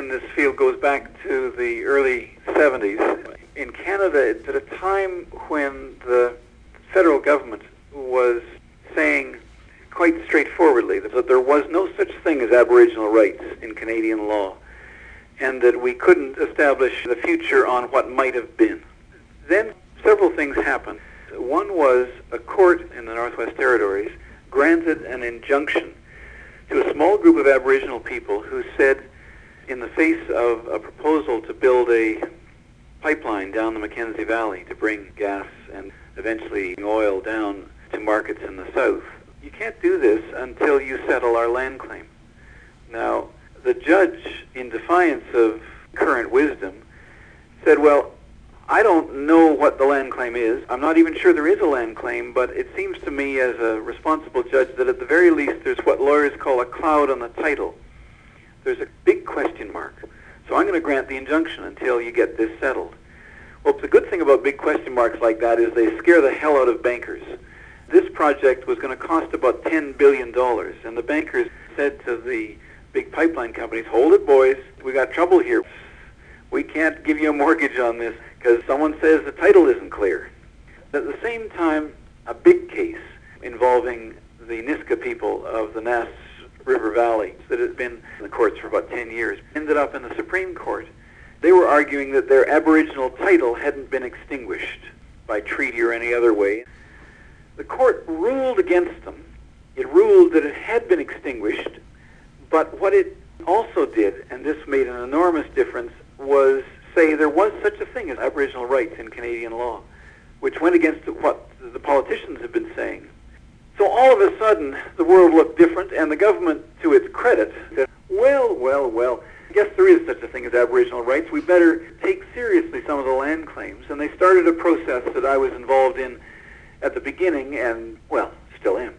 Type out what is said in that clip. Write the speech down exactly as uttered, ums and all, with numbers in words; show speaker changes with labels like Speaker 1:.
Speaker 1: in this field goes back to the early seventies. In Canada, it's at a time when the federal government was saying quite straightforwardly that there was no such thing as Aboriginal rights in Canadian law, and that we couldn't establish the future on what might have been. Then several things happened. One was a court in the Northwest Territories granted an injunction to a small group of Aboriginal people who said, in the face of a proposal to build a pipeline down the Mackenzie Valley to bring gas and eventually oil down to markets in the south, you can't do this until you settle our land claim. Now, the judge, in defiance of current wisdom, said, well, I don't know what the land claim is. I'm not even sure there is a land claim, but it seems to me as a responsible judge that at the very least there's what lawyers call a cloud on the title. There's a big question mark. So I'm going to grant the injunction until you get this settled. Well, the good thing about big question marks like that is they scare the hell out of bankers. This project was going to cost about ten billion dollars, and the bankers said to the big pipeline companies, hold it, boys, we got trouble here. We can't give you a mortgage on this because someone says the title isn't clear. At the same time, a big case involving the Nisga'a people of the Nass River Valley that had been in the courts for about ten years ended up in the Supreme Court. They were arguing that their Aboriginal title hadn't been extinguished by treaty or any other way. The court ruled against them. It ruled that it had been extinguished, but what it also did, and this made an enormous difference, was say there was such a thing as Aboriginal rights in Canadian law, which went against what the politicians had been saying. So all of a sudden, the world looked different, and the government, to its credit, said, well, well, well, I guess there is such a thing as Aboriginal rights. We better take seriously some of the land claims. And they started a process that I was involved in at the beginning, and, well, still am.